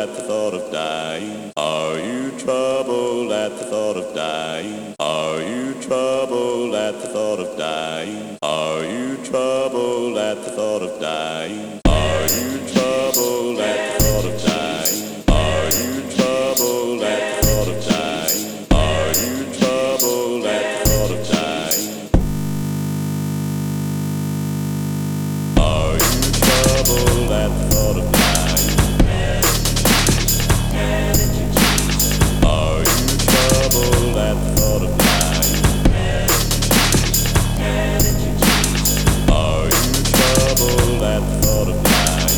at the thought of dying? Are you troubled at the thought of dying? Are you troubled at the thought of dying? Are you troubled at the thought of dying? Are you troubled at the thought of dying? Are you troubled at the thought of dying? Are you troubled at the thought of dying? Are you troubled at the thought of dying? Are you troubled at the thought of dying? Are you troubled at the thought of dying?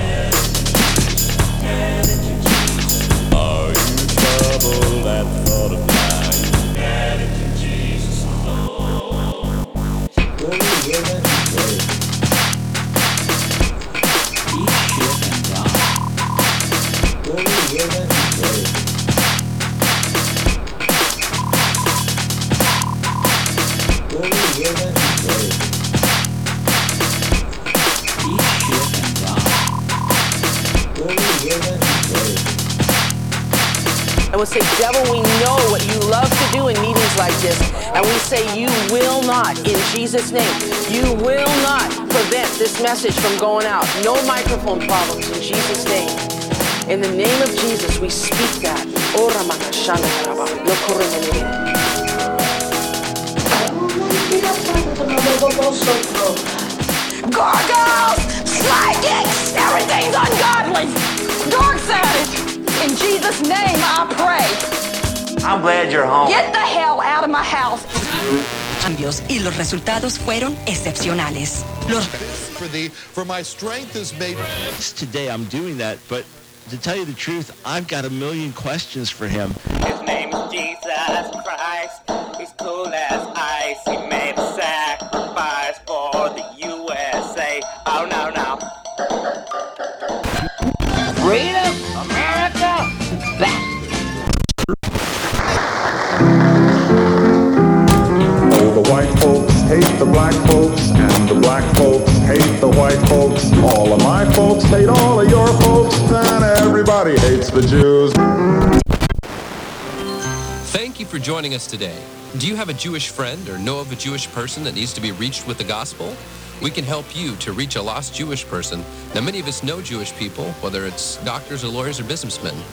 Are you troubled at the thought of dying? Jesus, And we'll say, devil, we know what you love to do in meetings like this. And we say, you will not, in Jesus' name, you will not prevent this message from going out. No microphone problems, in Jesus' name. In the name of Jesus, we speak that. Gargoyles, psychics, everything's ungodly. Dark side. In Jesus' name, I pray. I'm glad you're home. Get the hell out of my house. Cambios y los resultados fueron excepcionales. For my strength is made. Today I'm doing that, but to tell you the truth, I've got a million questions for him. His name is Jesus Christ. He's cool as ice. He made a sacrifice for the USA. Oh, no, no. Freedom, America, back. Oh, the white folks hate the black folks, and the black folks hate the white folks. All of my folks hate all of your folks, and everybody hates the Jews. Thank you for joining us today. Do you have a Jewish friend or know of a Jewish person that needs to be reached with the gospel? We can help you to reach a lost Jewish person. Now, many of us know Jewish people, whether it's doctors or lawyers or businessmen.